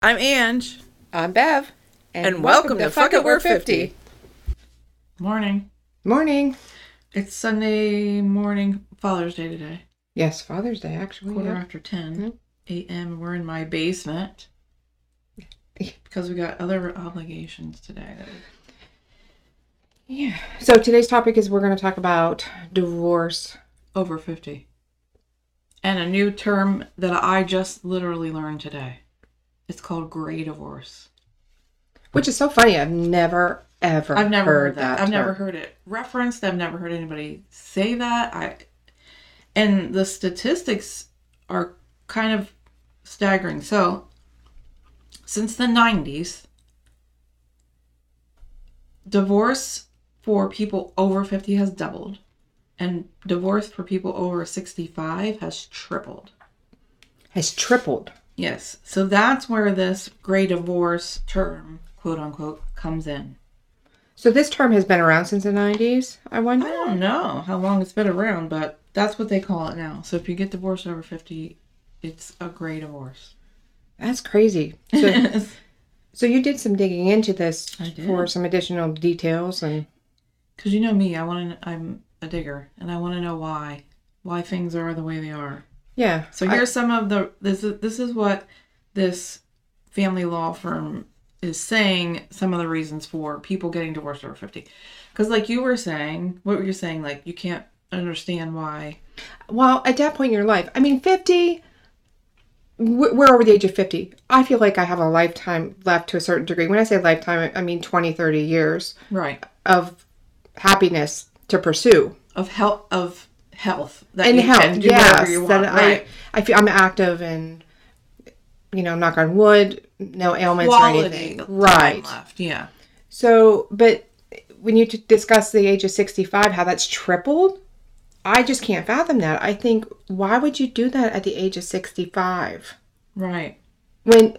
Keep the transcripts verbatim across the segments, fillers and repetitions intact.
I'm Ange. I'm Bev. And, and welcome, welcome to Fuck It, We're fifty. Morning. Morning. It's Sunday morning, Father's Day today. Yes, Father's Day, actually. Quarter yeah. after ten a.m. We're in my basement because we got other obligations today. Yeah. So today's topic is we're going to talk about divorce. Over fifty. And a new term that I just literally learned today. It's called gray divorce. Which is so funny. I've never, ever I've never heard, heard that. that I've term. never heard it referenced. I've never heard anybody say that. I And the statistics are kind of staggering. So, since the nineties, divorce for people over fifty has doubled. And divorce for people over sixty-five has tripled. Has tripled. Yes. So that's where this gray divorce term, quote unquote, comes in. So this term has been around since the nineties, I wonder? I don't know how long it's been around, but that's what they call it now. So if you get divorced over fifty, it's a gray divorce. That's crazy. So, so you did some digging into this for some additional details, and because you know me, I want to. I'm a digger, and I want to know why, why things are the way they are. Yeah. So here's I, some of the. This is this is what this family law firm is saying. Some of the reasons for people getting divorced over fifty, because like you were saying, what were you saying? Like you can't understand why. Well, at that point in your life, I mean, fifty. We're over the age of fifty. I feel like I have a lifetime left to a certain degree. When I say lifetime, I mean twenty, thirty years. Right. Of happiness to pursue. Of health, of health. That and you health, can do yes. You want. That right. I, I feel I'm active and, you know, knock on wood, no ailments Quality or anything. Time right. Left. Yeah. So, but when you t- discuss the age of sixty-five, how that's tripled, I just can't fathom that. I think, why would you do that at the age of sixty-five? Right. When,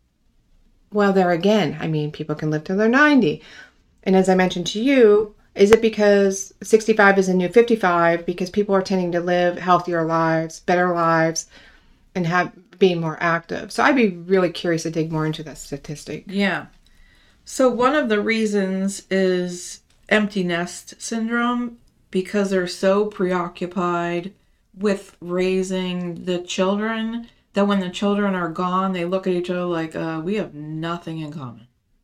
well, there again, I mean, people can live till they're ninety. And as I mentioned to you, is it because sixty-five is a new fifty-five because people are tending to live healthier lives, better lives, and have being more active? So I'd be really curious to dig more into that statistic. Yeah. So one of the reasons is empty nest syndrome, because they're so preoccupied with raising the children that when the children are gone, they look at each other like, uh, we have nothing in common.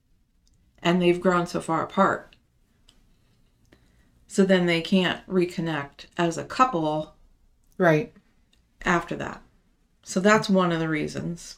And they've grown so far apart. So then they can't reconnect as a couple. Right. After that. So that's one of the reasons.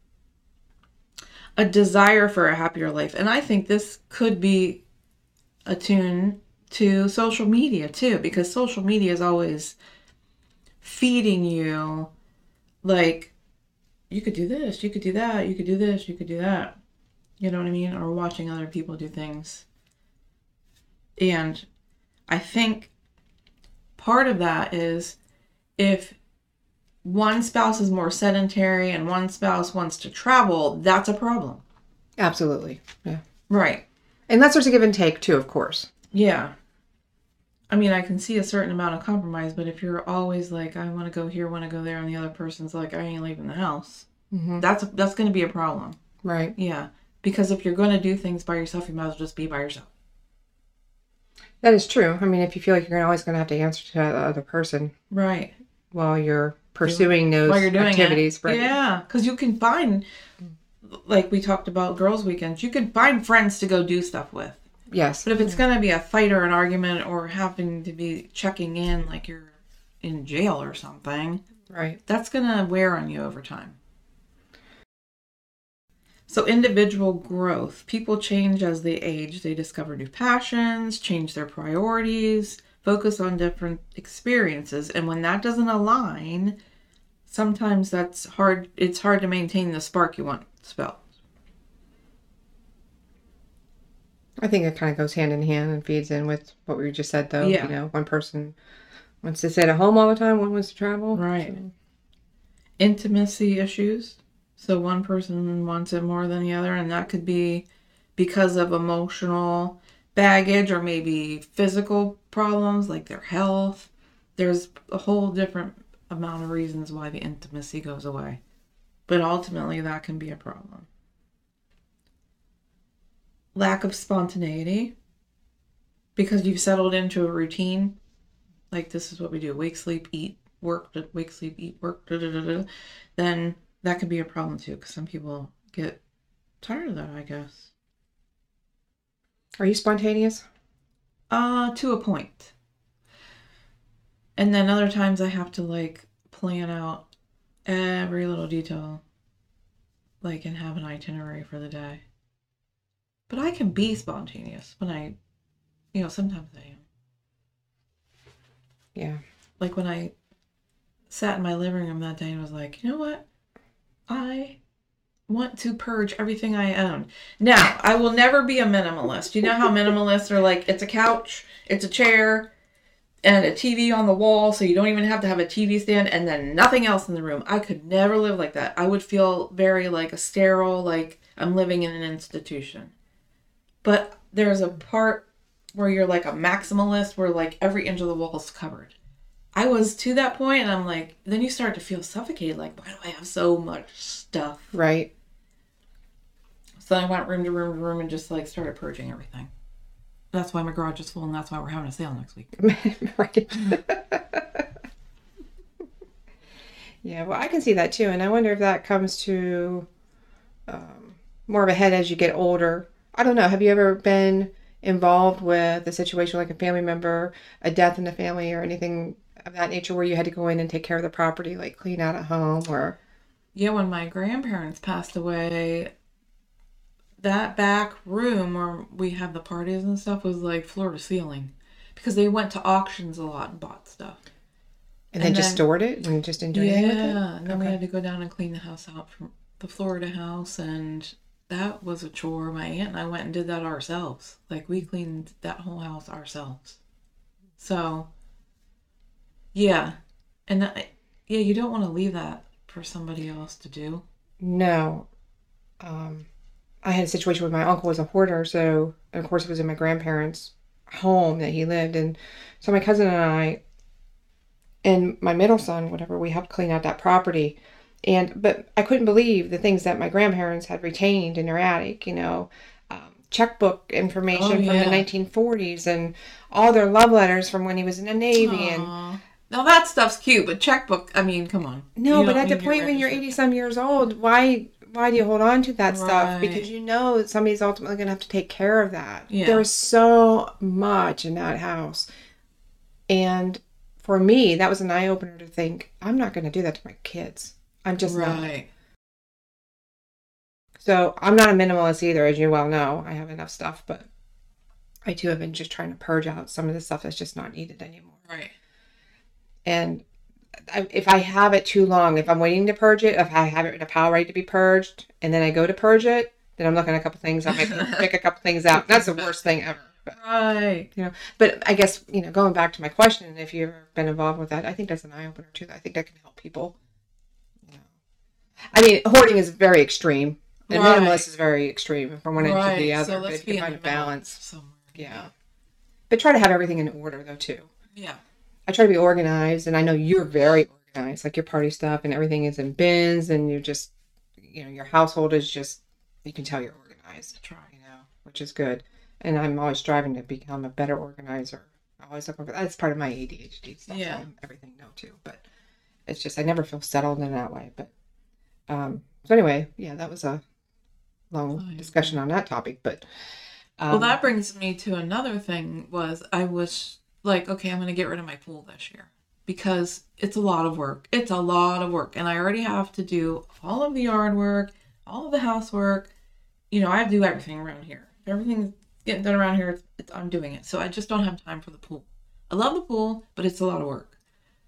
A desire for a happier life. And I think this could be attuned to social media too, because social media is always feeding you like, you could do this, you could do that, you could do this, you could do that. You know what I mean? Or watching other people do things. And I think part of that is if one spouse is more sedentary and one spouse wants to travel, that's a problem. Absolutely. Yeah. Right. And that's there's a give and take too, of course. Yeah. I mean, I can see a certain amount of compromise, but if you're always like, I want to go here, want to go there, and the other person's like, I ain't leaving the house, mm-hmm. that's that's going to be a problem. Right. Yeah. Because if you're going to do things by yourself, you might as well just be by yourself. That is true. I mean, if you feel like you're always going to have to answer to the other person. Right. While you're pursuing those while you're doing activities. It. Right. Yeah. Because you can find, like we talked about girls' weekends, you can find friends to go do stuff with. Yes. But if it's going to be a fight or an argument or having to be checking in like you're in jail or something. Right. That's going to wear on you over time. So individual growth. People change as they age. They discover new passions, change their priorities, focus on different experiences. And when that doesn't align, sometimes that's hard. It's hard to maintain the spark you want spelled. I think it kind of goes hand in hand and feeds in with what we just said, though. Yeah. You know, one person wants to sit at home all the time, one wants to travel. Right. So. Intimacy issues. So one person wants it more than the other, and that could be because of emotional baggage or maybe physical problems like their health. There's a whole different amount of reasons why the intimacy goes away. But ultimately, that can be a problem. lack of spontaneity because you've settled into a routine. Like, this is what we do: wake, sleep, eat, work, wake, sleep, eat, work, da, da, da, da. Then that could be a problem too, because some people get tired of that, I guess. Are you spontaneous? Uh, to a point. And then other times I have to, like, plan out every little detail, like, and have an itinerary for the day. But I can be spontaneous when I, you know, sometimes I am. Yeah. Like when I sat in my living room that day and was like, you know what? I want to purge everything I own. Now, I will never be a minimalist. You know how minimalists are like, it's a couch, it's a chair, and a T V on the wall, so you don't even have to have a T V stand, and then nothing else in the room. I could never live like that. I would feel very like a sterile, like I'm living in an institution. But there's a part where you're like a maximalist, where like every inch of the wall is covered. I was to that point, and I'm like, then you start to feel suffocated. Like, why do I have so much stuff? Right. So I went room to room to room and just like started purging everything. That's why my garage is full, and that's why we're having a sale next week. Right. Yeah, well, I can see that too. And I wonder if that comes to um, more of a head as you get older. I don't know. Have you ever been involved with a situation like a family member, a death in the family, or anything of that nature where you had to go in and take care of the property, like clean out a home or... Yeah, when my grandparents passed away, that back room where we have the parties and stuff was like floor to ceiling because they went to auctions a lot and bought stuff. And, and then just stored it and just didn't do anything with it? Yeah, and then okay. We had to go down and clean the house out from the Florida house, and that was a chore. My aunt and I went and did that ourselves. Like, we cleaned that whole house ourselves. So, yeah. And, that, yeah, you don't want to leave that for somebody else to do. No. Um, I had a situation where my uncle was a hoarder, so, and of course, it was in my grandparents' home that he lived. And so my cousin and I, and my middle son, whatever, we helped clean out that property. And, but I couldn't believe the things that my grandparents had retained in their attic, you know, um, checkbook information oh, yeah. from the nineteen forties and all their love letters from when he was in the Navy. Aww. And now that stuff's cute, but checkbook, I mean, come on. No, but at the point when you're eighty some years old, why, why do you hold on to that right. stuff? Because you know that somebody's ultimately going to have to take care of that. Yeah. There was so much in that house. And for me, that was an eye-opener to think, I'm not going to do that to my kids. I'm just right. not. So I'm not a minimalist either, as you well know. I have enough stuff, but I too have been just trying to purge out some of the stuff that's just not needed anymore. Right. And I, if I have it too long, if I'm waiting to purge it, if I have it in a pile ready to be purged, and then I go to purge it, then I'm looking at a couple things. I might pick a couple things out. That's the worst thing ever. But, right. You know, but I guess, you know, going back to my question, if you've ever been involved with that, I think that's an eye opener too. I think that can help people. You know, I mean, hoarding is very extreme, and right. minimalist is very extreme from one right. end to the other. So let's but be you can find a balance somewhere. Yeah. yeah, but try to have everything in order though too. Yeah, I try to be organized, and I know you're very organized. Like your party stuff and everything is in bins, and you just, you know, your household is just, you can tell you're organized. Try, you know, which is good. And I'm always striving to become a better organizer. I always look over. That's part of my A D H D stuff. Yeah. And everything now too. But it's just I never feel settled in that way. But um. So anyway, yeah, that was a long oh, discussion on that topic. But um, well, that brings me to another thing. Was I was like, okay, I'm going to get rid of my pool this year because it's a lot of work. It's a lot of work, and I already have to do all of the yard work, all of the housework. You know, I have to do everything around here. Everything's getting done around here, it's, it's, I'm doing it. So I just don't have time for the pool. I love the pool, but it's a lot of work.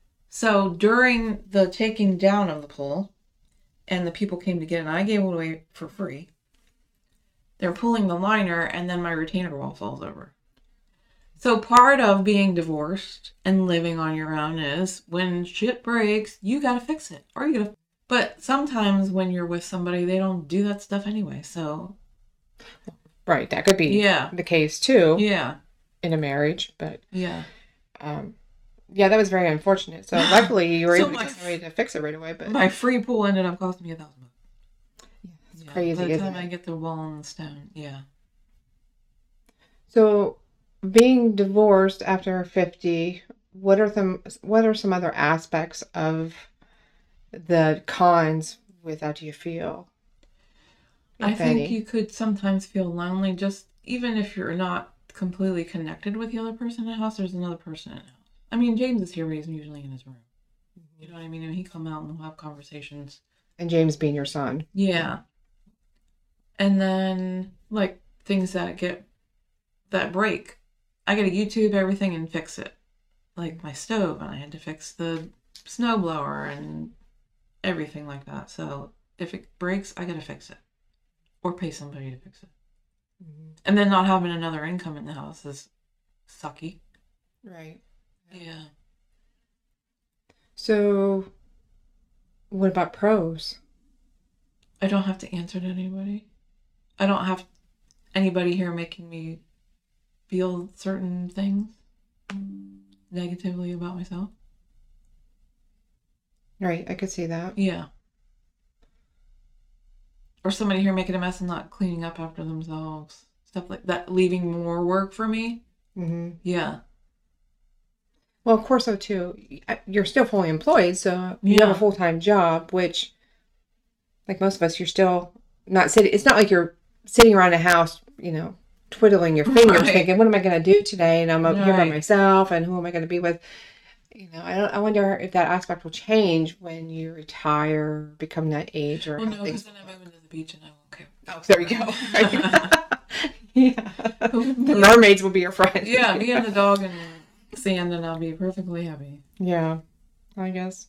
So during the taking down of the pool, and the people came to get it, and I gave it away for free. They're pulling the liner, and then my retainer wall falls over. So part of being divorced and living on your own is when shit breaks, you gotta fix it. Or you gotta. But sometimes when you're with somebody, they don't do that stuff anyway. So. Right, that could be yeah. the case too. Yeah. In a marriage, but yeah. Um, yeah, that was very unfortunate. So luckily you were so able to my, get somebody to fix it right away. But my free pool ended up costing me a thousand bucks. Yeah, it's yeah, crazy. By the isn't time it? I get the wall and the stone, yeah. So, being divorced after fifty, what are some what are some other aspects of the cons with that do you feel, I if think any? you could sometimes feel lonely, just even if you're not completely connected with the other person in the house, there's another person in the house. I mean, James is here, but he's usually in his room. You know what I mean? And he come out and we'll have conversations. And James being your son. Yeah. And then like things that get that break. I gotta YouTube everything and fix it. Like my stove, and I had to fix the snowblower and everything like that. So if it breaks, I gotta fix it. Or pay somebody to fix it. Mm-hmm. And then not having another income in the house is sucky. Right. Yeah. So, what about pros? I don't have to answer to anybody. I don't have anybody here making me feel certain things negatively about myself. Right, I could see that. Yeah. Or somebody here making a mess and not cleaning up after themselves. Stuff like that, leaving more work for me. Mm-hmm. Yeah. Well, of course, so too. You're still fully employed, so you Yeah. have a full time job, which, like most of us, you're still not sitting. It's not like you're sitting around a house, you know, twiddling your fingers, Right. thinking, "What am I going to do today?" And I'm up here by Right. myself, and who am I going to be with? You know, I don't. I wonder if that aspect will change when you retire, become that age, or Well, how no, because things. then I'm moving to the beach and I won't care. Oh, there you go. Yeah, the mermaids will be your friend. Yeah, me and the dog and sand, and I'll be perfectly happy. Yeah, I guess.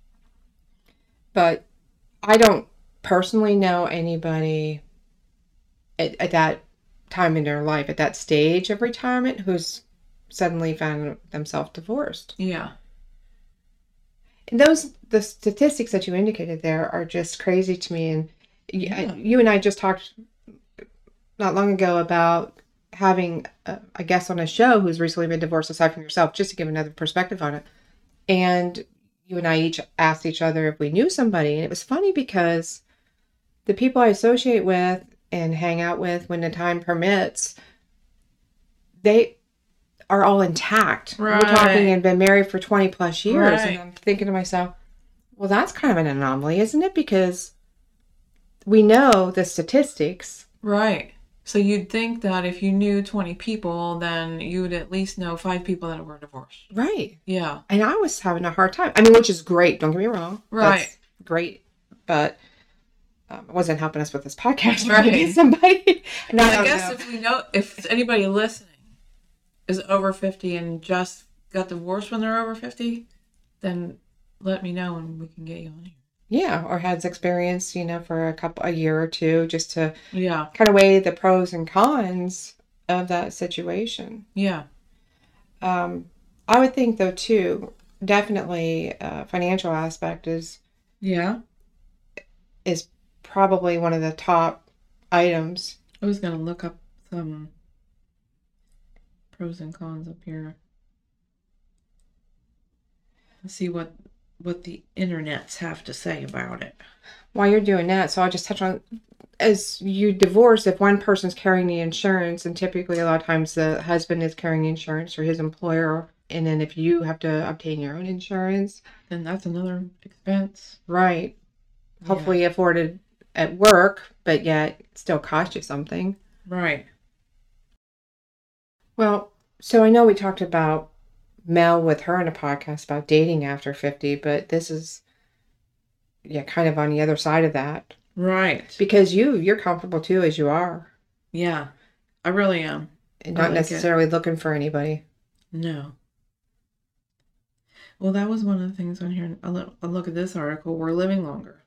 But I don't personally know anybody at, at that time in their life, at that stage of retirement, who's suddenly found themselves divorced. Yeah. And those, the statistics that you indicated there are just crazy to me. And Yeah. you and I just talked not long ago about having a, a guest on a show who's recently been divorced, aside from yourself, just to give another perspective on it. And you and I each asked each other if we knew somebody. And it was funny because the people I associate with and hang out with when the time permits, they are all intact. Right. We're talking and been married for twenty plus years. Right. And I'm thinking to myself, well, that's kind of an anomaly, isn't it? Because we know the statistics. Right. So you'd think that if you knew twenty people, then you would at least know five people that were divorced. Right. Yeah. And I was having a hard time. I mean, which is great. Don't get me wrong. Right. That's great. But um, it wasn't helping us with this podcast. Right. Maybe somebody. No, I no, guess no. if we know, if anybody listening is over fifty and just got divorced when they're over fifty, then let me know and we can get you on here. Yeah, or has experience, you know, for a couple, a year or two, just to Yeah. kind of weigh the pros and cons of that situation. Yeah. Um, I would think, though, too, definitely uh, financial aspect is Yeah. is probably one of the top items. I was going to look up some pros and cons up here. Let's see what what the internets have to say about it. While you're doing that, so I'll just touch on, as you divorce, if one person's carrying the insurance, and typically a lot of times the husband is carrying the insurance or his employer, and then if you have to obtain your own insurance, then that's another expense. right? Hopefully afforded at work, but yet still cost you something. Right. Well, so I know we talked about Mel with her in a podcast about dating after fifty, but this is, yeah, kind of on the other side of that. Right. Because you, you're comfortable too as you are. Yeah. I really am. And I not like necessarily looking for anybody. No. Well, that was one of the things on here. I look, I look at this article. We're living longer.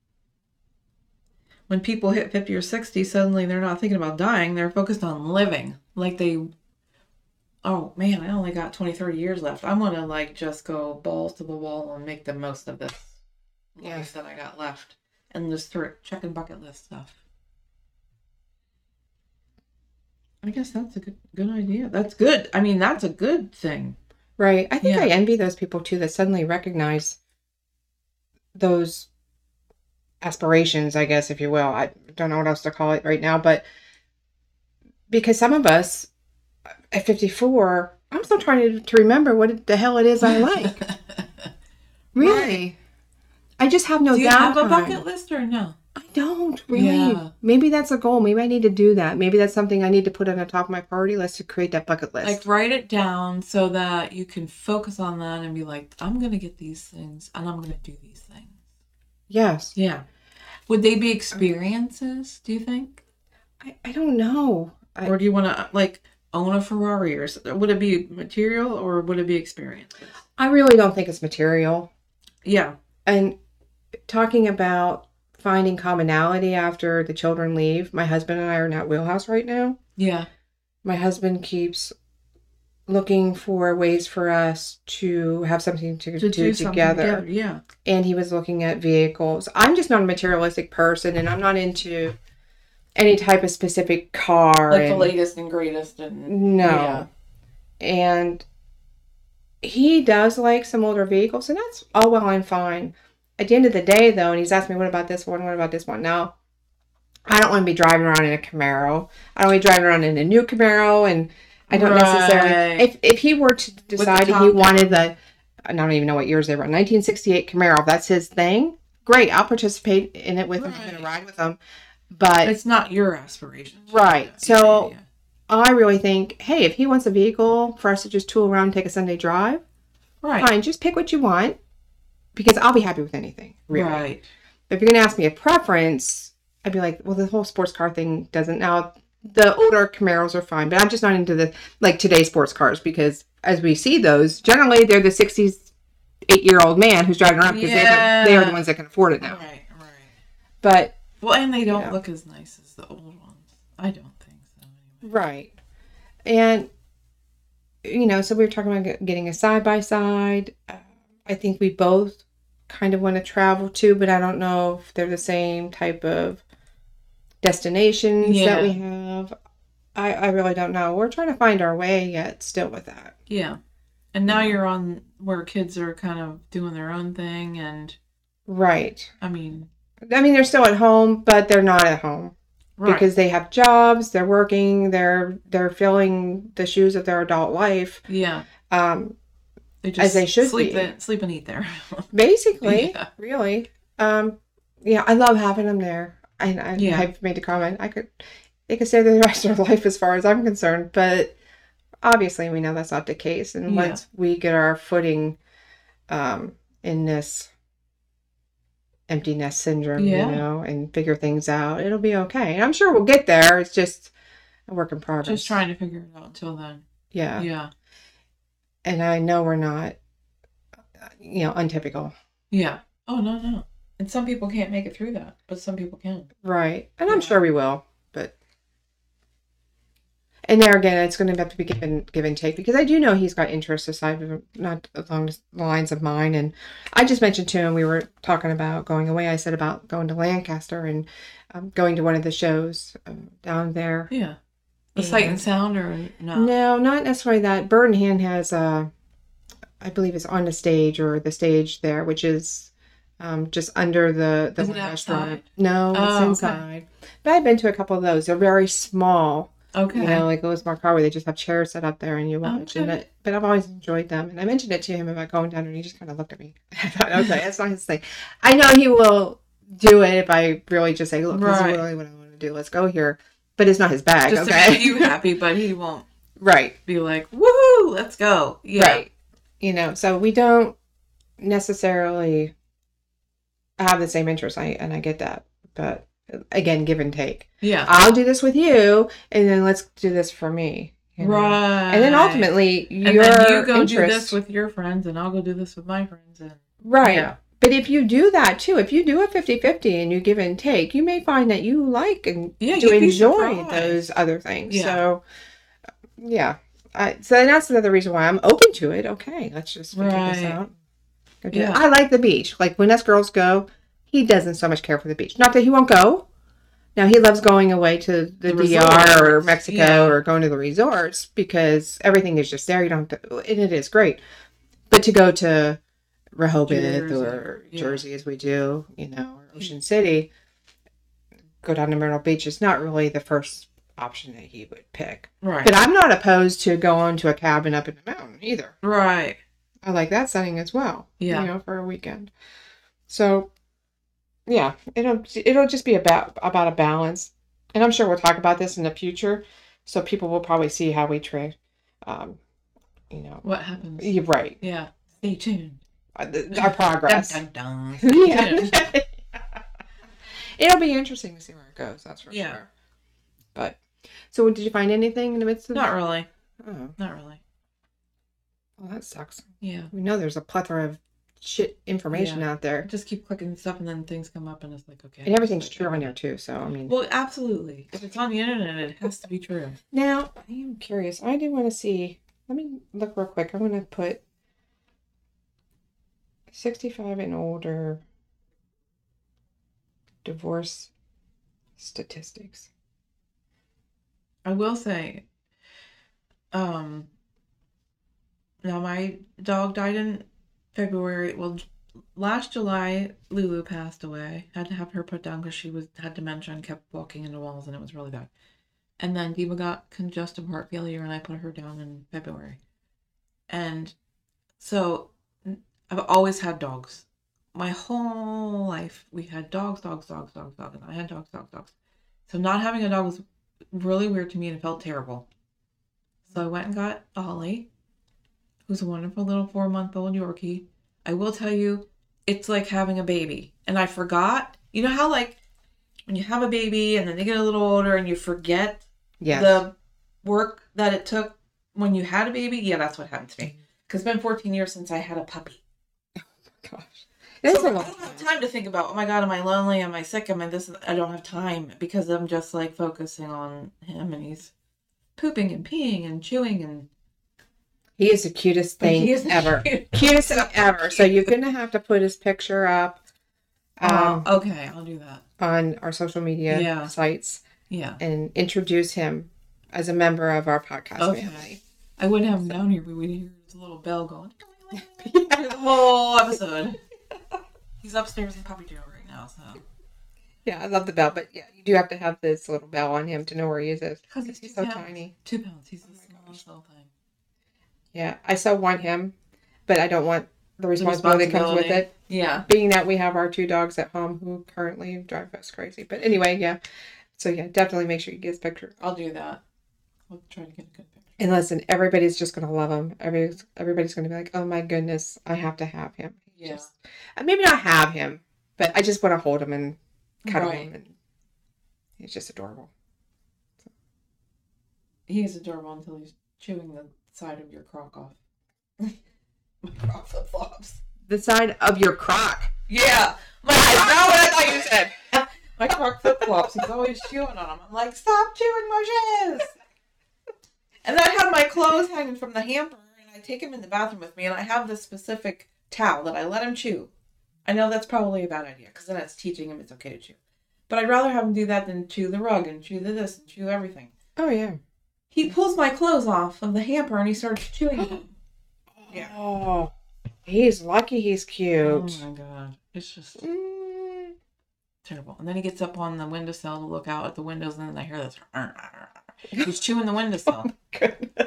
When people hit fifty or sixty, suddenly they're not thinking about dying. They're focused on living. Like they, oh man, I only got twenty, thirty years left. I'm going to like just go balls to the wall and make the most of this Yeah. life that I got left. And just start checking bucket list stuff. I guess that's a good good idea. That's good. I mean, that's a good thing. Right. I think Yeah. I envy those people too that suddenly recognize those aspirations, I guess, if you will. I don't know what else to call it right now, but because some of us at fifty-four, I'm still trying to, to remember what the hell it is I like. Really. Right. I just have no downtime. Do you have a bucket list or no? I don't really. Yeah. Maybe that's a goal. Maybe I need to do that. Maybe that's something I need to put on the top of my priority list to create that bucket list. Like write it down so that you can focus on that and be like, I'm going to get these things and I'm going to do these things. Yes. Yeah. Would they be experiences, do you think? I, I don't know. I, or do you want to like own a Ferrari or something? Would it be material or would it be experiences? I really don't think it's material. Yeah. And talking about finding commonality after the children leave. My husband and I are in that wheelhouse right now. Yeah. My husband keeps looking for ways for us to have something to, to do, do something together. together. Yeah. And he was looking at vehicles. I'm just not a materialistic person, and I'm not into any type of specific car. Like and, the latest and greatest. And no. Yeah. And he does like some older vehicles, and that's all well and fine. At the end of the day, though, and he's asked me, what about this one? What about this one? Now, I don't want to be driving around in a Camaro. I don't want to be driving around in a new Camaro, and I don't right. necessarily... If if he were to decide he wanted the... I don't even know what years they were. nineteen sixty-eight Camaro, if that's his thing, great. I'll participate in it with right. him and ride with him. But... It's not your aspiration. Right. Yeah. So, yeah, yeah. I really think, hey, if he wants a vehicle for us to just tool around and take a Sunday drive, right. fine, just pick what you want. Because I'll be happy with anything, really. Right. But if you're going to ask me a preference, I'd be like, well, the whole sports car thing doesn't. Now, the older Camaros are fine, but I'm just not into the, like, today's sports cars because as we see those, generally they're the sixty-eight-year-old man who's driving around because yeah. they are the ones that can afford it now. Right, right. But. Well, and they don't you know, look as nice as the old ones. I don't think so, anyway. Right. And, you know, so we were talking about getting a side-by-side. Uh, I think we both kind of want to travel too, but I don't know if they're the same type of destinations yeah. that we have. I, I really don't know. We're trying to find our way yet still with that. Yeah. And now you're on where kids are kind of doing their own thing and... Right. I mean... I mean, they're still at home, but they're not at home. Right. Because they have jobs, they're working, they're they're filling the shoes of their adult life. Yeah. Um... They just as they should sleep be. And, sleep and eat there. Basically, yeah. really. Um, yeah, I love having them there. I, I, yeah. I've made a comment. I could, they could stay there the rest of their life as far as I'm concerned. But obviously, we know that's not the case. And yeah. once we get our footing um, in this empty nest syndrome, yeah. you know, and figure things out, it'll be okay. And I'm sure we'll get there. It's just a work in progress. Just trying to figure it out until then. Yeah. Yeah. And I know we're not, you know, untypical. Yeah. Oh, no, no. And some people can't make it through that, but some people can. Right. And yeah. I'm sure we will, but... And there again, it's going to have to be give and, give and take because I do know he's got interests aside of not along the lines of mine. And I just mentioned to him, we were talking about going away. I said about going to Lancaster and um, going to one of the shows um, down there. Yeah. The Sight and Sound or no? No, not necessarily that. Bird in Hand has, uh, I believe it's on the stage or the stage there, which is um, just under the, the is it outside? No, oh, it's inside. Okay. But I've been to a couple of those. They're very small. Okay. You know, like Louis Mark where they just have chairs set up there and you watch. Okay. And it, but I've always enjoyed them. And I mentioned it to him about going down there and he just kind of looked at me. I thought, okay, that's not his thing. I know he will do it if I really just say, look, right. this is really what I want to do. Let's go here. But it's not his bag, just okay? to make you happy, but he won't. Right. Be like, woohoo, let's go. Yeah. Right. You know, so we don't necessarily have the same interests, I, and I get that. But again, give and take. Yeah. I'll do this with you, and then let's do this for me. You know? Right. And then ultimately, and your then you go interest... do this with your friends, and I'll go do this with my friends. And right. Yeah. But if you do that too, if you do a fifty-fifty and you give and take, you may find that you like and yeah, to enjoy those other things. Yeah. So, yeah. I, so that's another reason why I'm open to it. Okay, let's just figure right. this out. Go do yeah. it. I like the beach. Like when us girls go, he doesn't so much care for the beach. Not that he won't go. Now, he loves going away to the, the D R or Mexico yeah. or going to the resorts because everything is just there. You don't have to, and it is great. But to go to Rehoboth Jersey. or yeah. Jersey as we do, you know, or Ocean City, go down to Myrtle Beach is not really the first option that he would pick. Right. But I'm not opposed to going to a cabin up in the mountain either. Right. I like that setting as well. Yeah. You know, for a weekend. So, yeah, it'll it'll just be about about a balance, and I'm sure we'll talk about this in the future, so people will probably see how we trade. Um, you know, What happens? you're right. Yeah. Stay tuned. Uh, the- Our progress. Dun, dun, dun. Yeah. It'll be interesting to see where it goes. That's for Yeah. sure. But so, did you find anything in the midst of? Not really. Oh, Not really. well, that sucks. Yeah. We know there's a plethora of shit information Yeah. out there, Just keep clicking stuff and then things come up and it's like, okay. and everything's Like, true on there too. So, I mean, Well, absolutely. If it's on the internet, it has to be true. now I am curious. I do want to see. Let me look real quick. I'm going to put sixty-five and older divorce statistics. I will say, um, now my dog died in February. Well, j- last July, Lulu passed away. Had to have her put down because she was had dementia and kept walking into walls, and it was really bad. And then Diva got congestive heart failure, and I put her down in February. And so n- I've always had dogs. My whole life, we had dogs, dogs, dogs, dogs, dogs, and I had dogs, dogs, dogs. So not having a dog was really weird to me and it felt terrible. So I went and got Ollie, who's a wonderful little four-month-old Yorkie. I will tell you, it's like having a baby. And I forgot, you know how like when you have a baby and then they get a little older and you forget Yes. the work that it took when you had a baby? Yeah, that's what happened to me. Because it's been fourteen years since I had a puppy. Gosh. That's So a I lot don't of have time. time to think about, oh my God, am I lonely? Am I sick? Am I this? I don't have time because I'm just like focusing on him and he's pooping and peeing and chewing and He is the cutest thing He is the ever. cutest. Cutest thing ever. So you're going to have to put his picture up um, uh, okay, I'll do that. on our social media Yeah. sites Yeah. and introduce him as a member of our podcast Okay. family. I wouldn't have him down here, but we'd hear his little bell going through the whole episode. He's upstairs in puppy jail right now, so. Yeah, I love the bell, but yeah, you do have to have this little bell on him to know where he is. Because he's, He's two so pounds. tiny. Two pounds. He's the Oh my smallest little thing. Yeah, I so want him, but I don't want the responsibility, that comes with responsibility. it. Yeah. Being that we have our two dogs at home who currently drive us crazy. But anyway, yeah. So yeah, definitely make sure you get his picture. I'll do that. We'll try to get a good picture. And listen, everybody's just going to love him. Everybody's, everybody's going to be like, oh my goodness, I have to have him. He's Yeah. Just, and maybe not have him, but I just want to hold him and cuddle Right. him. And he's just adorable. He is adorable until he's chewing the side of your crock off. My crock flip flops. The side of your crock. Yeah. My That's crock, not what I thought you said. my crock flip flops. He's always chewing on them. I'm like, stop chewing my shoes. And then I have my clothes hanging from the hamper, and I take him in the bathroom with me, and I have this specific towel that I let him chew. I know that's probably a bad idea, because then it's teaching him it's okay to chew. But I'd rather have him do that than chew the rug and chew the this and chew everything. Oh, yeah. He pulls my clothes off of the hamper, and he starts chewing them. Yeah. Oh, he's lucky he's cute. Oh my god. It's just Mm. terrible. And then he gets up on the windowsill to look out at the windows, and then I hear this. He's chewing the windowsill. Goodness.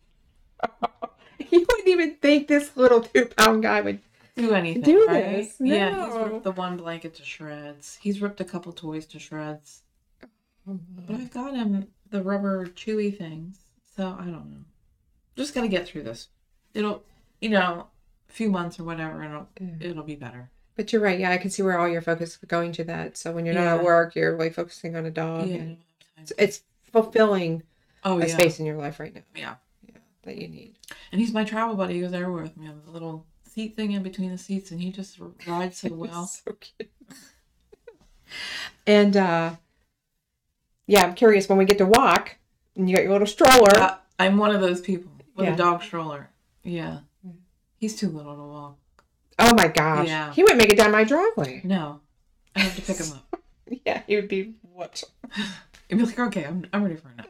You wouldn't even think this little two pound guy would Do anything, do right? this. Yeah, he's No. ripped the one blanket to shreds. He's ripped a couple toys to shreds. But I've got him the rubber chewy things, so I don't know. Just gotta get through this. It'll, you know, a few months or whatever, and it'll, Yeah. it'll be better. But you're right. Yeah, I can see where all your focus is going to that. So when you're not Yeah. at work, you're really focusing on a dog. Yeah. And it's, it's fulfilling Oh, a yeah. space in your life right now. Yeah. Yeah, that you need. And he's my travel buddy. He goes everywhere with me. I have a little seat thing in between the seats, and he just rides so well. So cute. And uh, yeah, I'm curious when we get to walk, and you got your little stroller. Uh, I'm one of those people with Yeah. a dog stroller. Yeah. Mm. He's too little to walk. Oh my gosh, Yeah. he wouldn't make it down my driveway. No. I have to pick him up. Yeah, he would be what? And be like, okay, I'm, I'm ready for it now.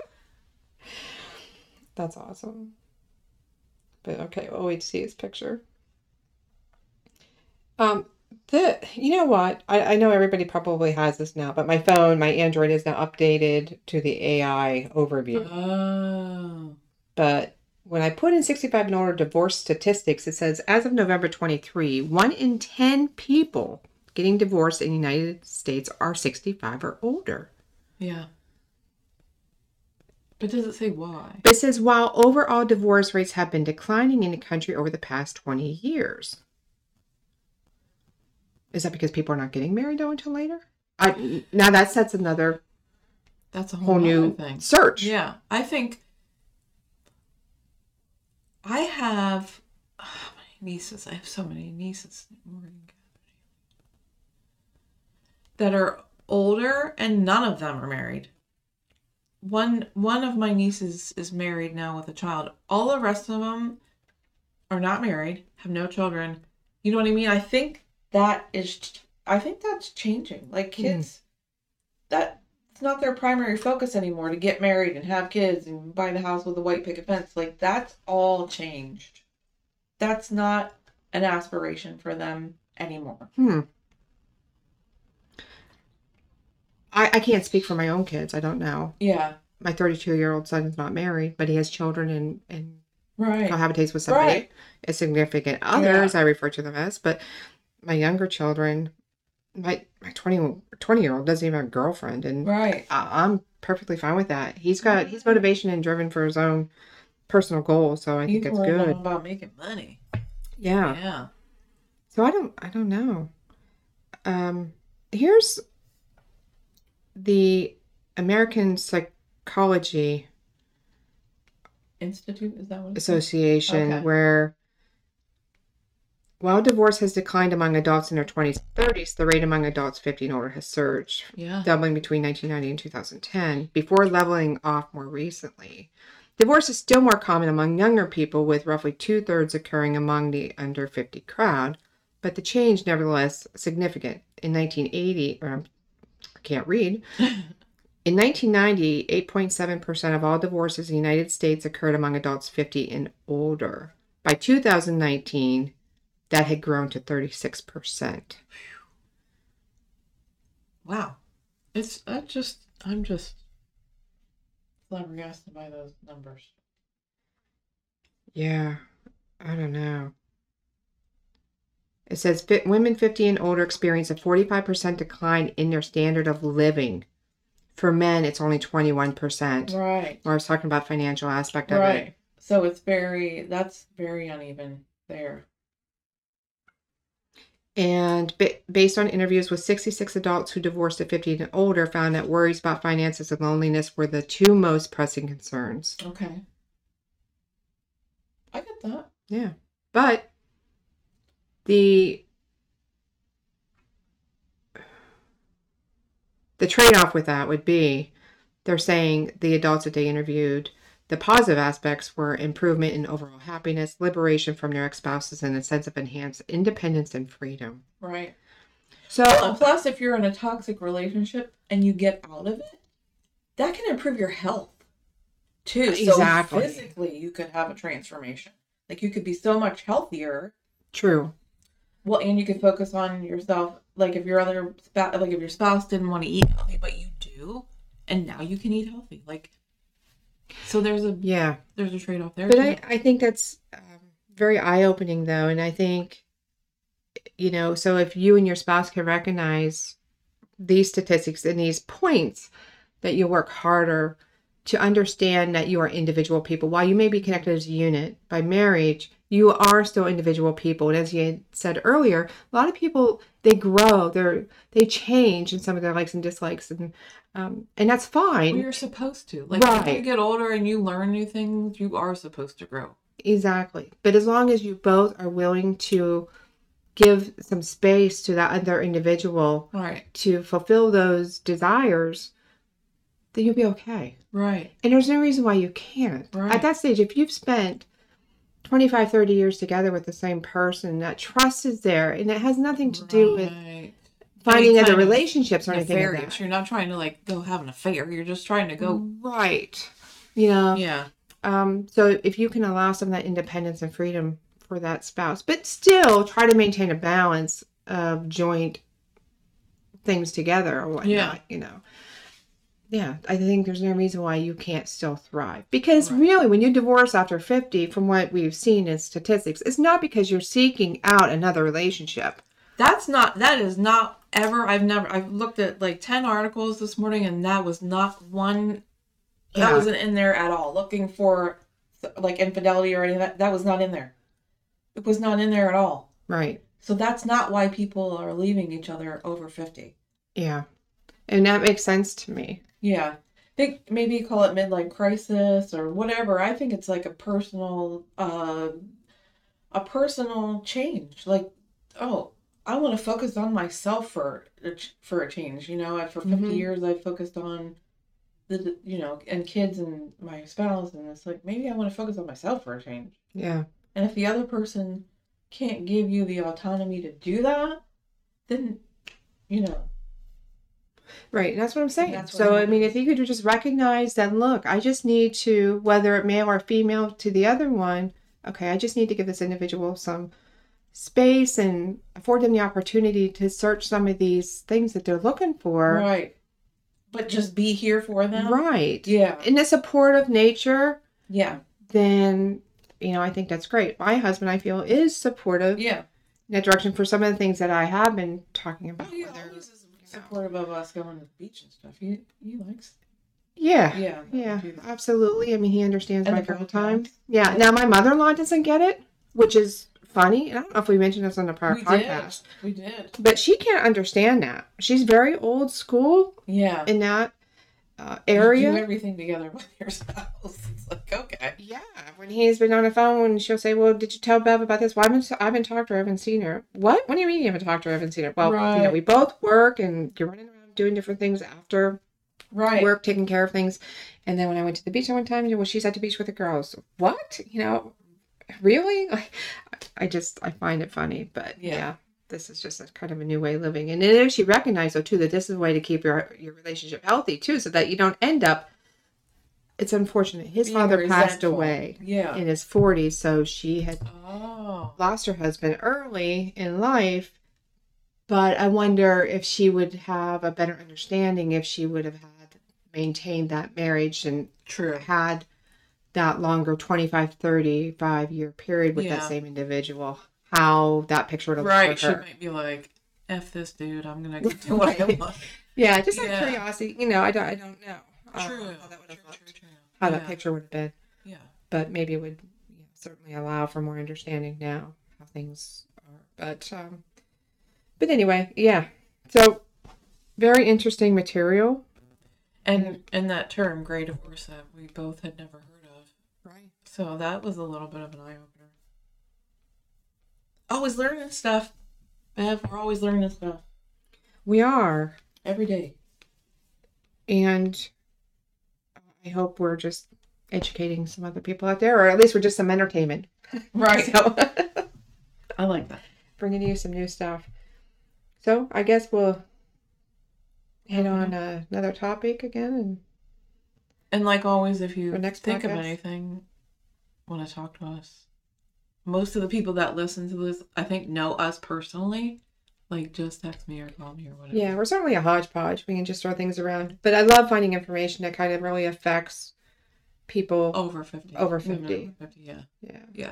That's awesome. But okay, we'll wait to see his picture. Um, The, you know what? I, I know everybody probably has this now, but my phone, my Android is now updated to the A I overview. Oh. But when I put in sixty-five and older divorce statistics, it says as of November twenty-third, one in ten people getting divorced in the United States are sixty-five or older. Yeah. But does it say why? It says while overall divorce rates have been declining in the country over the past twenty years. Is that because people are not getting married though until later? I now that sets another That's a whole, whole new thing. search. Yeah. I think I have oh, my nieces. I have so many nieces that are older, and none of them are married. One one of my nieces is married now with a child. All the rest of them are not married, have no children. You know what I mean? I think that is. I think that's changing. Like kids, mm. that it's not their primary focus anymore to get married and have kids and buy the house with a white picket fence. Like that's all changed. That's not an aspiration for them anymore. Hmm. I, I can't speak for my own kids. I don't know. Yeah. My thirty-two-year-old son is not married, but he has children and, and right. cohabitates with somebody. Right. A significant others, yeah. I refer to them as. But my younger children, my my twenty-year-old doesn't even have a girlfriend. And right. I, I'm perfectly fine with that. He's got, he's motivation and driven for his own personal goals. So I he's think it's good. About making money. Yeah. Yeah. So I don't, I don't know. Um, here's the American Psychology Institute, is that what it's Association, okay. where while divorce has declined among adults in their twenties and thirties, the rate among adults fifty and older has surged, yeah. doubling between nineteen ninety and two thousand ten, before leveling off more recently. Divorce is still more common among younger people, with roughly two-thirds occurring among the under fifty crowd, but the change, nevertheless, significant. In nineteen eighty, or I can't read. In nineteen ninety, eight point seven percent of all divorces in the United States occurred among adults fifty and older. By two thousand nineteen, that had grown to thirty-six percent. Wow. It's I just I'm just flabbergasted by those numbers. Yeah, I don't know. It says women fifty and older experience a forty-five percent decline in their standard of living. For men, it's only twenty-one percent. Right. Where I was talking about financial aspect of right. it. So it's very, that's very uneven there. And based on interviews with sixty-six adults who divorced at fifty and older, found that worries about finances and loneliness were the two most pressing concerns. Okay. I get that. Yeah. But the the trade-off with that would be, they're saying the adults that they interviewed, the positive aspects were improvement in overall happiness, liberation from their ex-spouses, and a sense of enhanced independence and freedom. Right. So, well, plus, if you're in a toxic relationship and you get out of it, that can improve your health too. Exactly. So physically, you could have a transformation. Like you could be so much healthier. True. Well, and you could focus on yourself. Like if your other, like if your spouse didn't want to eat healthy, but you do, and now you can eat healthy. Like, so there's a yeah, there's a trade off there. But too. I, I think that's um, very eye opening though, and I think, you know, so if you and your spouse can recognize these statistics and these points, that you work harder to understand that you are individual people. While you may be connected as a unit by marriage, you are still individual people. And as you had said earlier, a lot of people, they grow, they they change in some of their likes and dislikes, and um, and that's fine. Well, you're supposed to. Like right. When you get older and you learn new things, you are supposed to grow. Exactly. But as long as you both are willing to give some space to that other individual, right, to fulfill those desires, then you'll be okay. Right. And there's no reason why you can't. Right. At that stage, if you've spent twenty-five, thirty years together with the same person, that trust is there, and it has nothing to do with finding Any other kind of relationships or anything like that. You're not trying to like go have an affair. You're just trying to go. Right. You know? Yeah. Um, so if you can allow some of that independence and freedom for that spouse, but still try to maintain a balance of joint things together or whatnot, Yeah. you know. Yeah, I think there's no reason why you can't still thrive. Because Right. really, when you divorce after fifty, from what we've seen in statistics, it's not because you're seeking out another relationship. That's not, that is not ever, I've never, I've looked at like ten articles this morning and that was not one, Yeah. that wasn't in there at all. Looking for like infidelity or anything, that, that was not in there. It was not in there at all. Right. So that's not why people are leaving each other over fifty. Yeah. And that makes sense to me. Yeah. They maybe call it midlife crisis or whatever. I think it's like a personal, uh, a personal change. Like, oh, I want to focus on myself for a ch- for a change. You know, for fifty Mhm. years I focused on the, you know, and kids and my spouse, and it's like maybe I want to focus on myself for a change. Yeah. And if the other person can't give you the autonomy to do that, then, you know. Right. And that's what I'm saying. That's what so, I'm I mean, if you could just recognize that, look, I just need to, whether it male or female to the other one, okay, I just need to give this individual some space and afford them the opportunity to search some of these things that they're looking for. Right. But just be here for them. Right. Yeah. In a supportive nature, Yeah. then, you know, I think that's great. My husband, I feel, is supportive Yeah. in that direction for some of the things that I have been talking about. Oh, he whether- always is supportive of us going to the beach and stuff. He, he likes. Yeah. Yeah. Yeah, do that. absolutely. I mean, he understands And my the girl podcast. time. Yeah. Now, my mother-in-law doesn't get it, which is funny. And I don't know if we mentioned this on the prior We podcast. did. We did. But she can't understand that. She's very old school Yeah. in that uh, You area. do everything together with your spouse. It's like, okay. Yeah, when he's been on the phone and she'll say, well, did you tell Bev about this? Well, I haven't, I haven't talked to her. I haven't seen her. What? What do you mean you haven't talked to her? I haven't seen her? Well, you know, Right. we both work and you're running around doing different things after Right. work, taking care of things. And then when I went to the beach one time, well, she's at the beach with the girls. What? You know, really? Like, I just, I find it funny. But Yeah. yeah, this is just a kind of a new way of living. And then she recognized, though, too, that this is a way to keep your, your relationship healthy, too, so that you don't end up. It's unfortunate. His Being father passed resentful. away Yeah. in his forties, so she had Oh. lost her husband early in life. But I wonder if she would have a better understanding if she would have had maintained that marriage and True. had that longer twenty-five, thirty-five year period with Yeah. that same individual, how that picture would have Right. looked She for her. might be like, F this dude. I'm going to do what I want. Yeah, just out of Yeah. curiosity, you know, I don't, I don't know uh, True. how that would have True, looked, true, true. how Yeah. that picture would have been. Yeah. But maybe it would, you know, certainly allow for more understanding now how things are. But um, but anyway, yeah. So very interesting material. And and that term, gray divorce, that we both had never heard of. Right. So that was a little bit of an eye opener. Always learning stuff. Bev, we're always learning stuff. We are, Every day. and I hope we're just educating some other people out there, or at least we're just some entertainment. Right. So I like that. bringing you some new stuff. So I guess we'll hit on uh, another topic again, and And like always, if you For next think of podcast? anything, want to talk to us. Most of the people that listen to this, I think, know us personally. Like, just text me or call me or whatever. yeah, we're certainly a hodgepodge. We can just throw things around. But I love finding information that kind of really affects people. Over fifty. Over Women fifty. over fifty, yeah. Yeah. Yeah.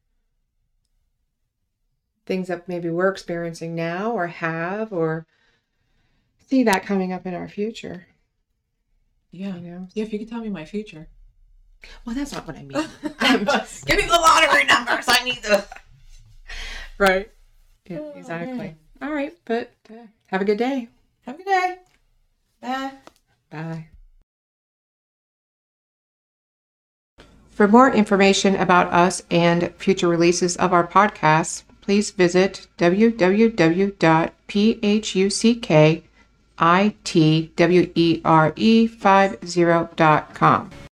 Things that maybe we're experiencing now or have, or see that coming up in our future. Yeah. You know? Yeah, if you could tell me my future. Well, that's not what I mean. Give me the lottery numbers. I need the. Right. Yeah, Oh, exactly. man. All right, but uh, have a good day. Have a good day. Bye. Bye. For more information about us and future releases of our podcasts, please visit w w w dot puckitwere50 dot com.